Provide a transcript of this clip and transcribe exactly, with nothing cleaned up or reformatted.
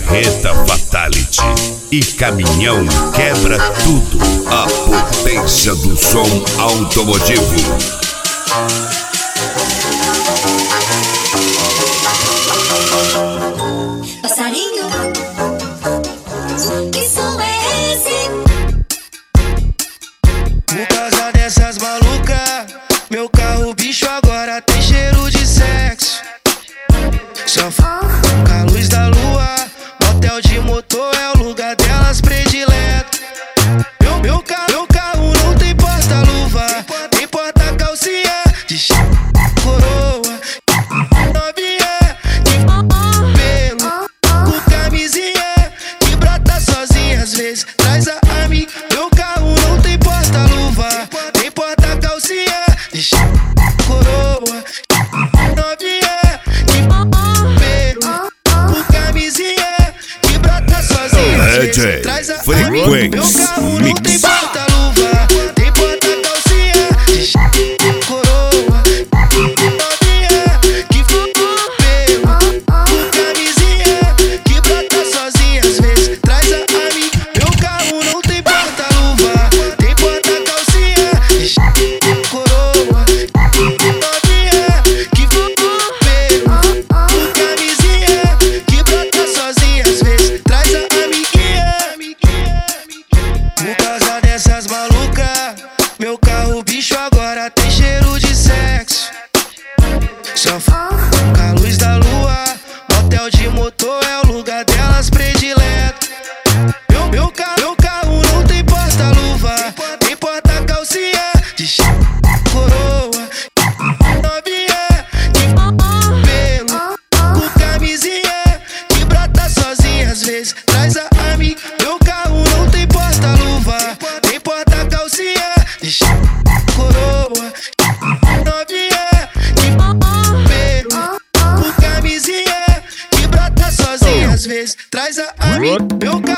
Berreta Fatality e Caminhão quebra tudo. A potência do som automotivo. Passarinho, que som é esse? Por causa dessas malucas, meu carro bicho agora tem cheiro de sexo. Só f*** com a luz da lua, motel de motor é o lugar delas predileto. Meu, meu, carro, meu carro não tem porta-luva, tem porta-calcinha de ch... coroa. Novinha de pelo, com camisinha que brota sozinha às vezes traz a amiga. Meu carro não tem porta-luva, tem porta-calcinha de ch... coroa. Novinha de pelo, com camisinha que brota sozinha às vezes traz a amiga. Meu carro não tem porta-luva, tem porta-calcinha de ch... coroa. Novinha que pelo, com camisinha que brota sozinha às vezes traz a amiga. Meu carro não tem porta-luva, tem porta-calcinha de ch... coroa. Novinha que pelo, com camisinha que brota sozinha às vezes traz a amiguinha. Por causa dessas malucas, meu carro bicho agora tem cheiro de sexo. Só f*** com a luz da lua, motel de motor é o lugar delas predileto. Meu, meu, carro, meu carro não tem porta-luva, tem porta-calcinha de ch... coroa. Novinha de pelo, com camisinha que brota sozinha às vezes traz a amiga. Meu carro não tem porta-luva, tem porta-calcinha de ch... coroa. Novinha de pelo, com camisinha que brota sozinha às vezes traz a amiga. Meu